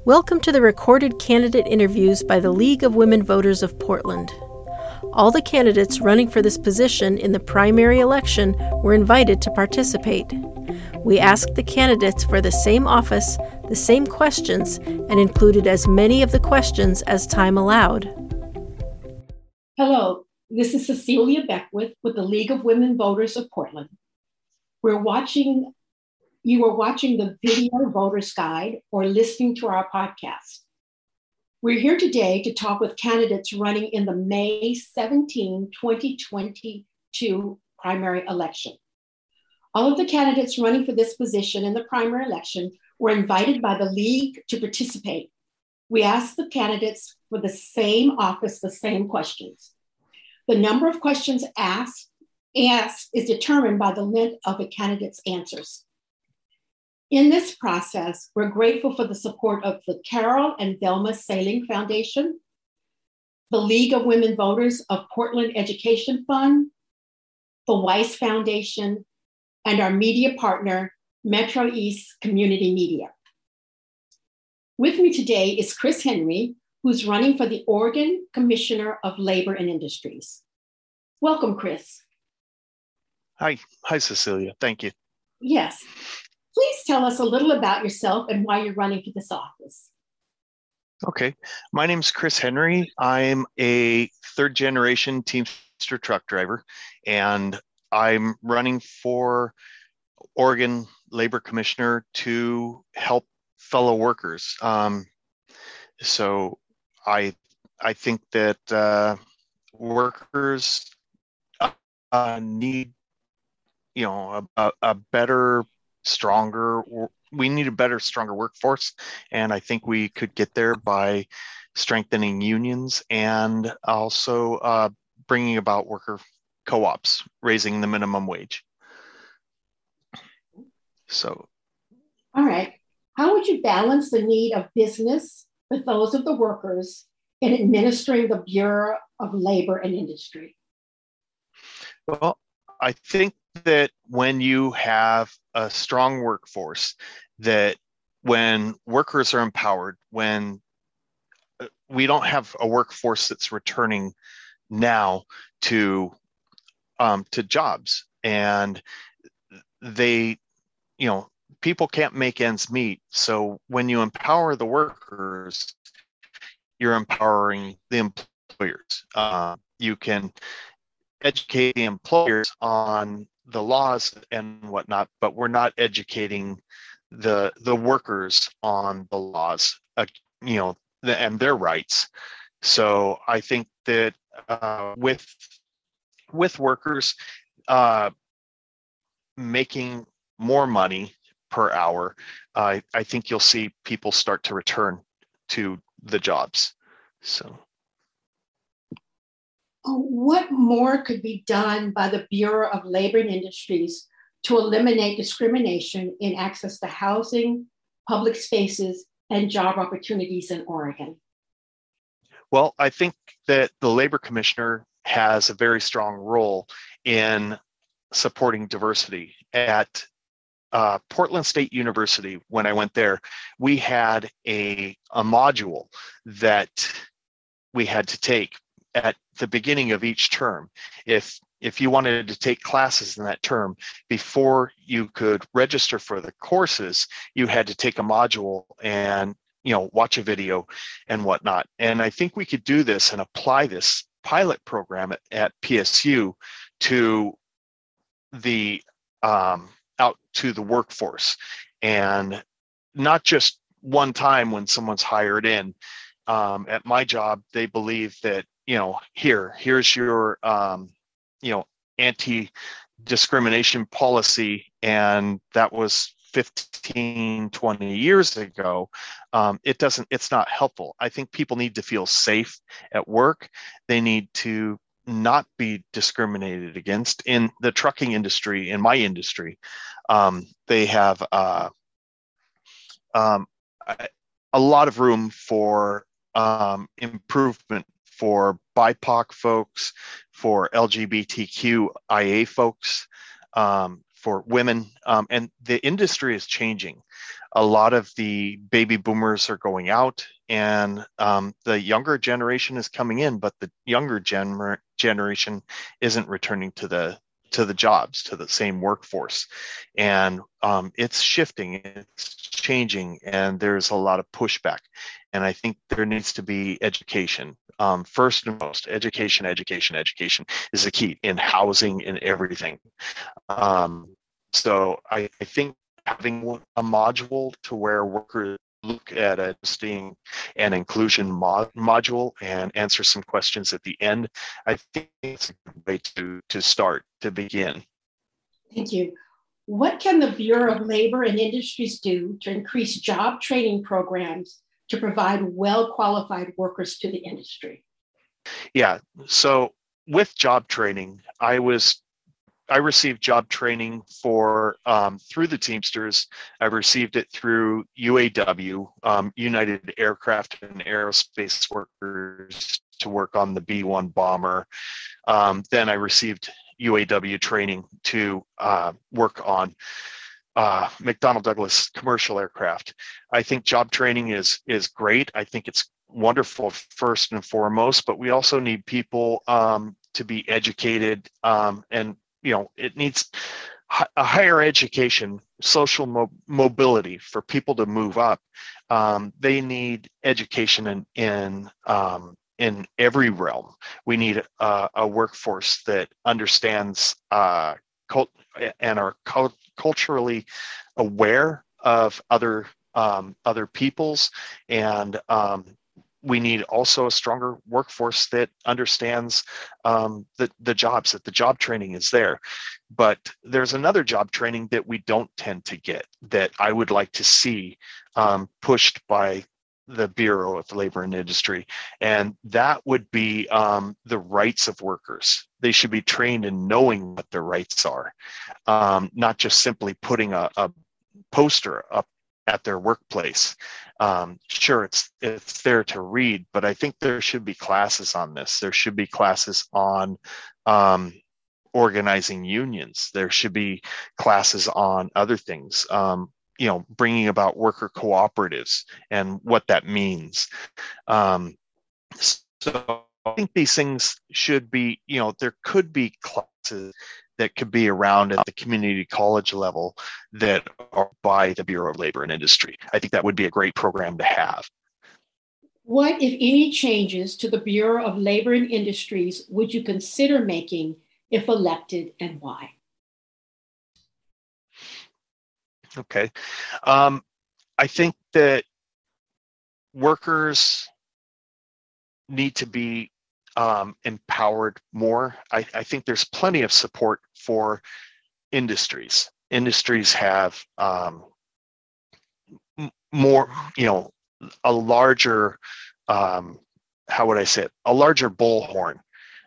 Welcome to the recorded candidate interviews by the League of Women Voters of Portland. All the candidates running for this position in the primary election were invited to participate. We asked the candidates for the same office, the same questions, and included as many of the questions as time allowed. Hello, this is Cecilia Beckwith with the League of Women Voters of Portland. You are watching the video voters guide or listening to our podcast. We're here today to talk with candidates running in the May 17, 2022 primary election. All of the candidates running for this position in the primary election were invited by the League to participate. We asked the candidates for the same office, the same questions. The number of questions asked is determined by the length of a candidate's answers. In this process, we're grateful for the support of the Carol and Velma Sailing Foundation, the League of Women Voters of Portland Education Fund, the Weiss Foundation, and our media partner, Metro East Community Media. With me today is Chris Henry, who's running for the Oregon Commissioner of Labor and Industries. Welcome, Chris. Hi, Cecilia. Thank you. Yes. Please tell us a little about yourself and why you're running for this office. Okay. My name's Chris Henry. I'm a third-generation Teamster truck driver, and I'm running for Oregon Labor Commissioner to help fellow workers. So I think that workers need, a better, stronger. We need a better, stronger workforce, and I think we could get there by strengthening unions and also bringing about worker co-ops, raising the minimum wage. So, all right. How would you balance the need of business with those of the workers in administering the Bureau of Labor and Industry? Well, I think that when you have a strong workforce, that when workers are empowered, when we don't have a workforce that's returning now to jobs, and they, people can't make ends meet. So when you empower the workers, you're empowering the employers. You can educate the employers on the laws and whatnot, but we're not educating the workers on the laws, and their rights. So I think that with workers making more money per hour, I think you'll see people start to return to the jobs. So. What more could be done by the Bureau of Labor and Industries to eliminate discrimination in access to housing, public spaces, and job opportunities in Oregon? Well, I think that the Labor Commissioner has a very strong role in supporting diversity. At Portland State University, when I went there, we had a module that we had to take at the beginning of each term. If you wanted to take classes in that term, before you could register for the courses, you had to take a module and watch a video and whatnot. And I think we could do this and apply this pilot program at PSU to the out to the workforce, and not just one time when someone's hired in. At my job, they believe that here's your anti-discrimination policy, and that was 15, 20 years ago. It's not helpful. I think people need to feel safe at work. They need to not be discriminated against. In the trucking industry, in my industry, they have a lot of room for improvement for BIPOC folks, for LGBTQIA folks, for women, and the industry is changing. A lot of the baby boomers are going out, and the younger generation is coming in, but the younger generation isn't returning to the jobs, to the same workforce. And it's shifting, it's changing, and there's a lot of pushback. And I think there needs to be education. First and most, education is the key in housing, in everything. So I think having a module to where workers look at a diversity and inclusion module and answer some questions at the end, I think it's a good way to start, to begin. Thank you. What can the Bureau of Labor and Industries do to increase job training programs to provide well-qualified workers to the industry? Yeah, so with job training, I received job training for through the Teamsters. I received it through UAW, United Aircraft and Aerospace Workers, to work on the B-1 bomber. Then I received UAW training to work on McDonnell Douglas commercial aircraft. I think job training is great. I think it's wonderful first and foremost, but we also need people to be educated, and it needs a higher education, social mobility for people to move up. They need education in every realm. We need a workforce that understands and are culturally aware of other peoples, and we need also a stronger workforce that understands the jobs, that the job training is there. But there's another job training that we don't tend to get that I would like to see pushed by the Bureau of Labor and Industry, and that would be the rights of workers. They should be trained in knowing what their rights are, not just simply putting a poster up at their workplace. Sure, it's there to read, but I think there should be classes on this. There should be classes on organizing unions. There should be classes on other things, bringing about worker cooperatives and what that means. So I think these things should be, there could be classes that could be around at the community college level that are by the Bureau of Labor and Industry. I think that would be a great program to have. What, if any, changes to the Bureau of Labor and Industries would you consider making if elected, and why? Okay. I think that workers need to be empowered more. I think there's plenty of support for industries. Industries have more, a larger, how would I say it? A larger bullhorn.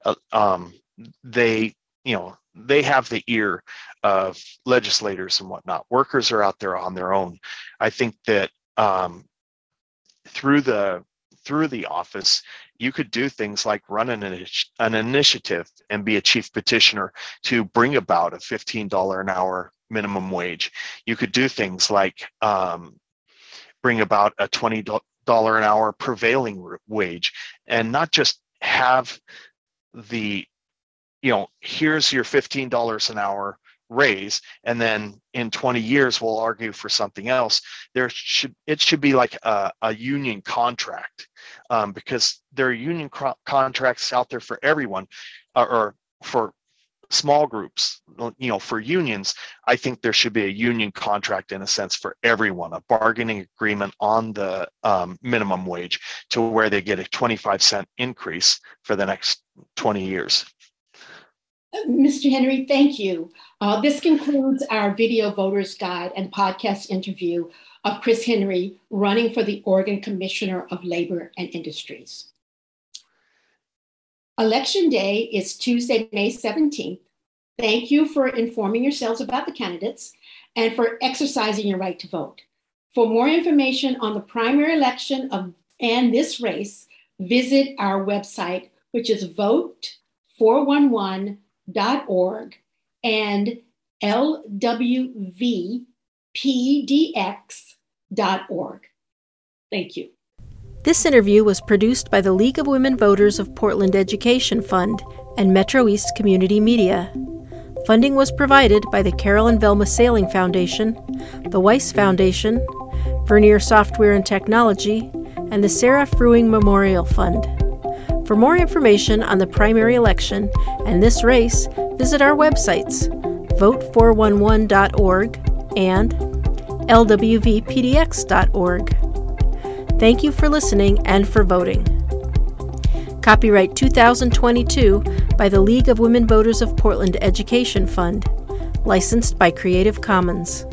They have the ear of legislators and whatnot. Workers are out there on their own. I think that through the office, you could do things like run an initiative and be a chief petitioner to bring about a $15 an hour minimum wage. You could do things like bring about a $20 an hour prevailing wage, and not just have the, here's your $15 an hour raise, and then in 20 years we'll argue for something else. It should be like a union contract, because there are union contracts out there for everyone, or for small groups. For unions, I think there should be a union contract in a sense for everyone, a bargaining agreement on the minimum wage to where they get a 25-cent increase for the next 20 years. Mr. Henry, thank you. This concludes our video voters guide and podcast interview of Chris Henry, running for the Oregon Commissioner of Labor and Industries. Election Day is Tuesday, May 17th. Thank you for informing yourselves about the candidates and for exercising your right to vote. For more information on the primary election and this race, visit our website, which is vote411.org and lwvpr.org. pdx.org. Thank you. This interview was produced by the League of Women Voters of Portland Education Fund and Metro East Community Media. Funding was provided by the Carol and Velma Sailing Foundation, the Weiss Foundation, Vernier Software and Technology, and the Sarah Fruing Memorial Fund. For more information on the primary election and this race, visit our websites, vote411.org and lwvpdx.org. Thank you for listening and for voting. Copyright 2022 by the League of Women Voters of Portland Education Fund. Licensed by Creative Commons.